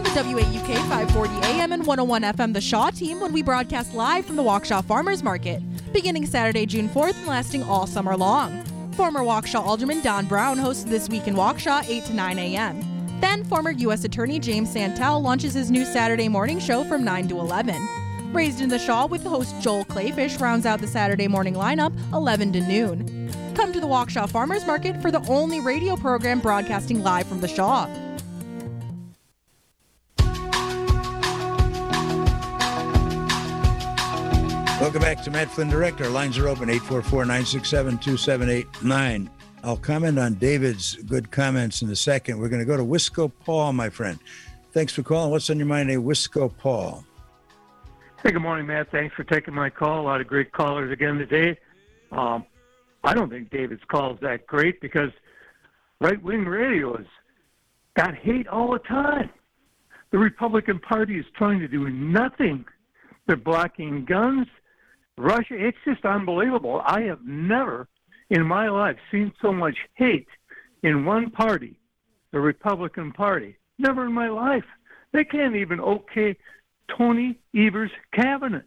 the WAUK 540 AM and 101 FM The Shaw team when we broadcast live from the Waukesha Farmers Market, beginning Saturday, June 4th and lasting all summer long. Former Waukesha Alderman Don Brown hosts This Week in Waukesha, 8 to 9 a.m. Then former U.S. Attorney James Santel launches his new Saturday morning show from 9 to 11. Raised in the Shaw with host Joel Clayfish rounds out the Saturday morning lineup, 11 to noon. Come to the Waukesha Farmers Market for the only radio program broadcasting live from the Shaw. Welcome back to Matt Flynn Direct. Our lines are open, 844-967-2789. I'll comment on David's good comments in a second. We're going to go to Wisco Paul, my friend. Thanks for calling. What's on your mind, Wisco Paul? Hey, good morning, Matt. Thanks for taking my call. A lot of great callers again today. I don't think David's call is that great because right-wing radio has got hate all the time. The Republican Party is trying to do nothing. They're blocking guns. Russia, it's just unbelievable. I have never in my life seen so much hate in one party, the Republican Party. Never in my life. They can't even okay Tony Evers' cabinet.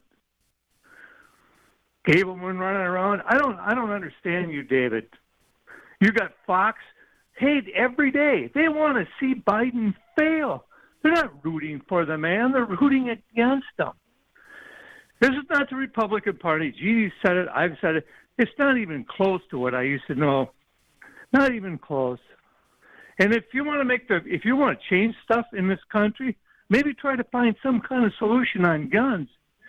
Gableman running around. I don't understand you, David. You got Fox hate every day. They want to see Biden fail. They're not rooting for the man. They're rooting against him. This is not the Republican Party. Gee said it. I've said it. It's not even close to what I used to know. Not even close. And if you want to change stuff in this country, maybe try to find some kind of solution on guns.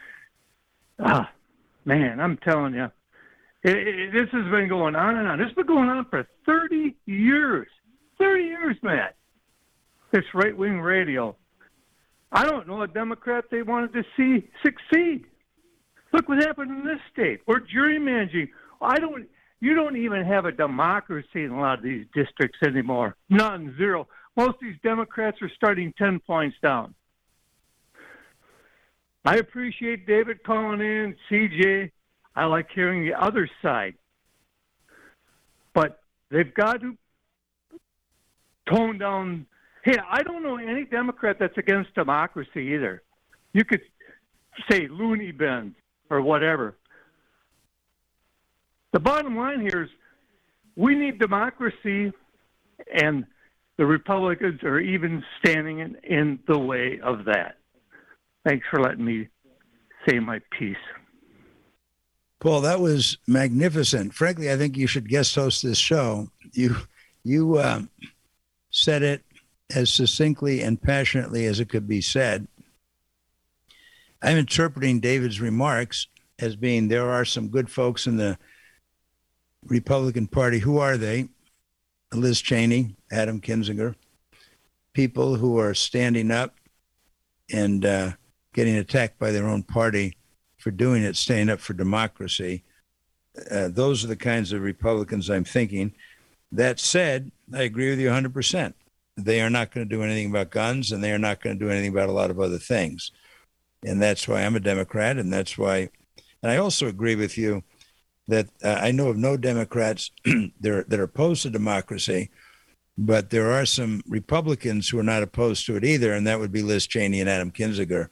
Man, I'm telling you, this has been going on and on. This has been going on for 30 years. 30 years, Matt. This right-wing radio. I don't know a Democrat they wanted to see succeed. Look what happened in this state. We're gerrymandering. You don't even have a democracy in a lot of these districts anymore. None, zero. Most of these Democrats are starting 10 points down. I appreciate David calling in, CJ. I like hearing the other side. But they've got to tone down. Hey, I don't know any Democrat that's against democracy either. You could say loony bins or whatever. The bottom line here is we need democracy, and the Republicans are even standing in the way of that. Thanks for letting me say my piece. Paul, that was magnificent. Frankly, I think you should guest host this show. You said it as succinctly and passionately as it could be said. I'm interpreting David's remarks as being there are some good folks in the Republican Party. Who are they? Liz Cheney, Adam Kinzinger, people who are standing up and getting attacked by their own party for doing it, standing up for democracy. Those are the kinds of Republicans I'm thinking. That said, I agree with you 100%. They are not going to do anything about guns, and they are not going to do anything about a lot of other things. And that's why I'm a Democrat, and that's why, and I also agree with you that I know of no Democrats that are opposed to democracy, but there are some Republicans who are not opposed to it either, and that would be Liz Cheney and Adam Kinzinger.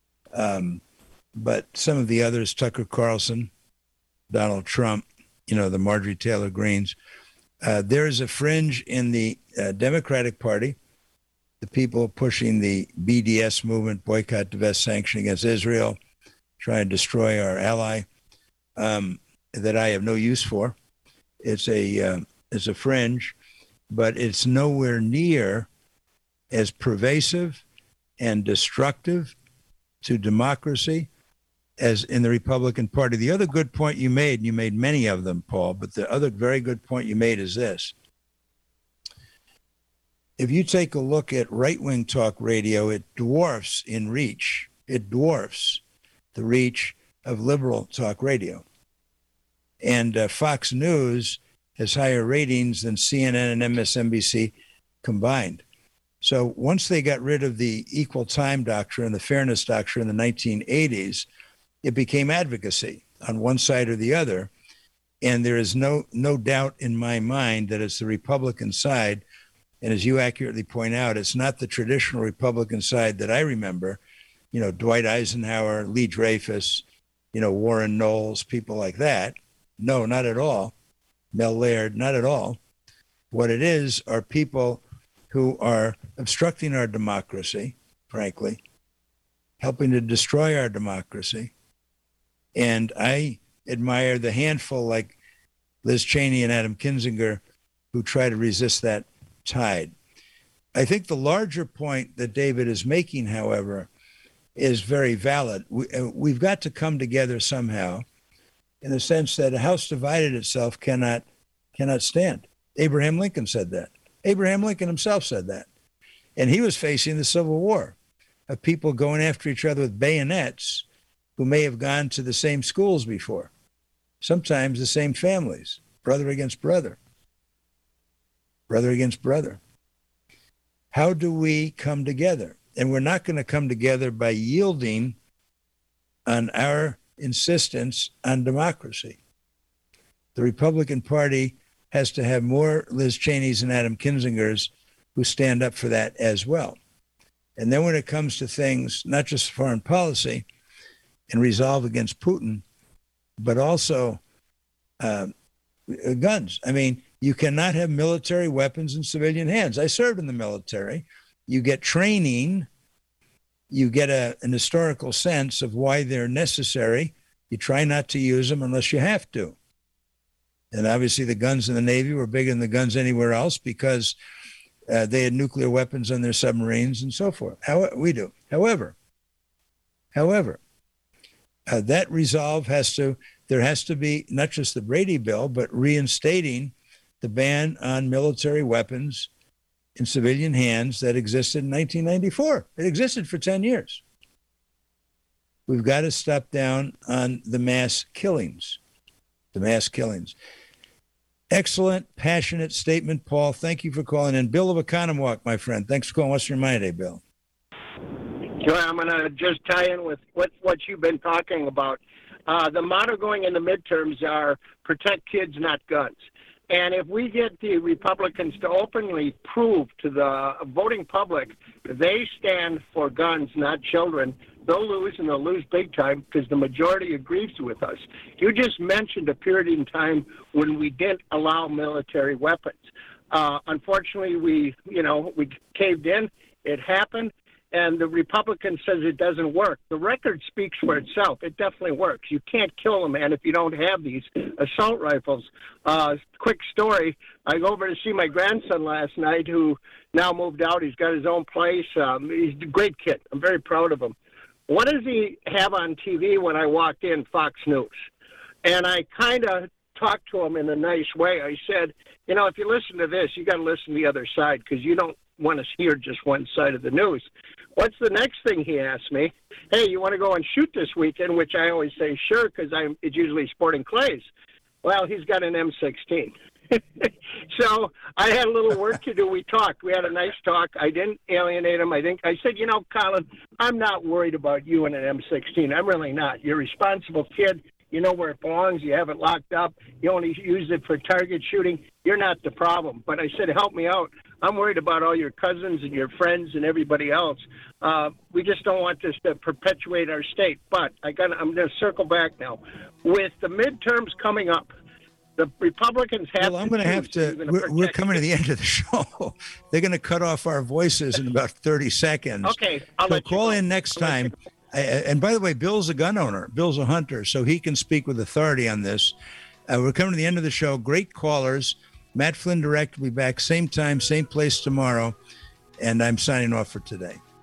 But some of the others, Tucker Carlson, Donald Trump, the Marjorie Taylor Greens, there is a fringe in the Democratic Party, the people pushing the BDS movement, boycott, divest, sanction against Israel, trying to destroy our ally, that I have no use for. It's a fringe, but it's nowhere near as pervasive and destructive to democracy as in the Republican Party. The other good point you made, and you made many of them, Paul, but the other very good point you made is this. If you take a look at right-wing talk radio, it dwarfs in reach. It dwarfs the reach of liberal talk radio. And Fox News has higher ratings than CNN and MSNBC combined. So once they got rid of the equal time doctrine, the fairness doctrine in the 1980s, it became advocacy on one side or the other. And there is no doubt in my mind that it's the Republican side And as you accurately point out, it's not the traditional Republican side that I remember, Dwight Eisenhower, Lee Dreyfus, Warren Knowles, people like that. No, not at all. Mel Laird, not at all. What it is are people who are obstructing our democracy, frankly, helping to destroy our democracy. And I admire the handful like Liz Cheney and Adam Kinzinger who try to resist that tide. I think the larger point that David is making, however, is very valid. We've got to come together somehow in the sense that a house divided itself cannot stand. Abraham Lincoln said that. Abraham Lincoln himself said that. And he was facing the Civil War of people going after each other with bayonets who may have gone to the same schools before, sometimes the same families, brother against brother, brother against brother. How do we come together? And we're not going to come together by yielding on our insistence on democracy. The Republican Party has to have more Liz Cheneys and Adam Kinzingers who stand up for that as well. And then when it comes to things, not just foreign policy and resolve against Putin, but also guns. I mean, you cannot have military weapons in civilian hands. I served in the military. You get training. You get an historical sense of why they're necessary. You try not to use them unless you have to. And obviously the guns in the Navy were bigger than the guns anywhere else because they had nuclear weapons on their submarines and so forth. We do. However, that resolve there has to be not just the Brady Bill, but reinstating the ban on military weapons in civilian hands that existed in 1994. It existed for 10 years. We've got to stop down on the mass killings. Excellent, passionate statement, Paul. Thank you for calling in. Bill of Economowoc, my friend. Thanks for calling. What's your mind today, Bill? Sure, I'm going to just tie in with what you've been talking about. The motto going in the midterms are protect kids, not guns. And if we get the Republicans to openly prove to the voting public they stand for guns, not children, they'll lose, and they'll lose big time because the majority agrees with us. You just mentioned a period in time when we didn't allow military weapons. Unfortunately, we caved in. It happened. And the Republican says it doesn't work. The record speaks for itself. It definitely works. You can't kill a man if you don't have these assault rifles. Quick story. I go over to see my grandson last night who now moved out. He's got his own place. He's a great kid. I'm very proud of him. What does he have on TV when I walked in? Fox News. And I kind of talked to him in a nice way. I said, if you listen to this, you got to listen to the other side because you don't want to hear just one side of the news. What's the next thing he asked me? Hey, you want to go and shoot this weekend? Which I always say, sure, because it's usually sporting clays. Well, he's got an M16. So I had a little work to do. We talked. We had a nice talk. I didn't alienate him. I said, Colin, I'm not worried about you and an M16. I'm really not. You're a responsible kid. You know where it belongs. You have it locked up. You only use it for target shooting. You're not the problem. But I said, help me out. I'm worried about all your cousins and your friends and everybody else. We just don't want this to perpetuate our state. But I'm going to circle back now. With the midterms coming up, the Republicans have I'm going to have to. We're coming to the end of the show. They're going to cut off our voices in about 30 seconds. Okay. So call in next time. And by the way, Bill's a gun owner. Bill's a hunter, so he can speak with authority on this. We're coming to the end of the show. Great callers. Matt Flynn Direct will be back same time, same place tomorrow. And I'm signing off for today.